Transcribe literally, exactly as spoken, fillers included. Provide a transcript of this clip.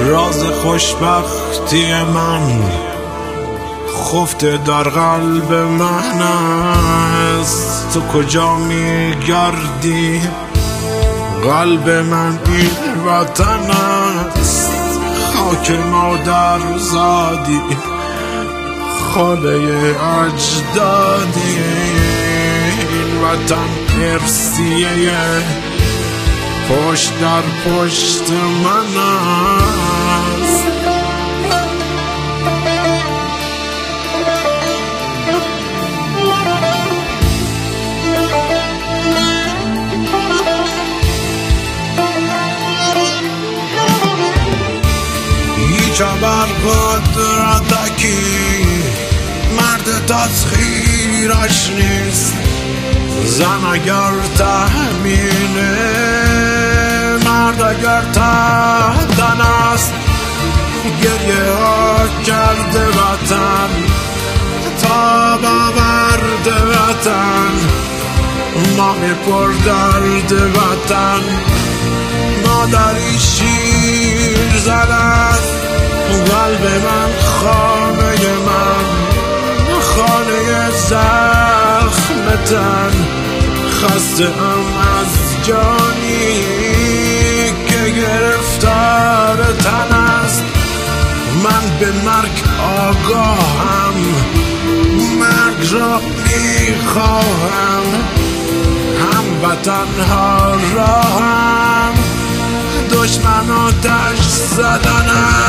راز خوشبختی من خفته در قلب من است. تو کجا میگردی؟ قلب من این وطن است. خاک مادر زادی، خانه اجدادی. این وطن ارثیه پشت در پشت من است. هیچ بر قدرتکی مرد تسخیرش نیست. زن اگر تحمیله، مرد اگر تحتن است. گریه ها کرده وطن تا باورد وطن. مامی پر درد وطن، مادری شیر زدن. قلب من خانه من، خانه زخم تن. خسته ام از جانی که گرفتار تن است. من به مرگ آگاهم، مرگ را میخواهم. هم وطن ها را هم دشمن آتش زدن.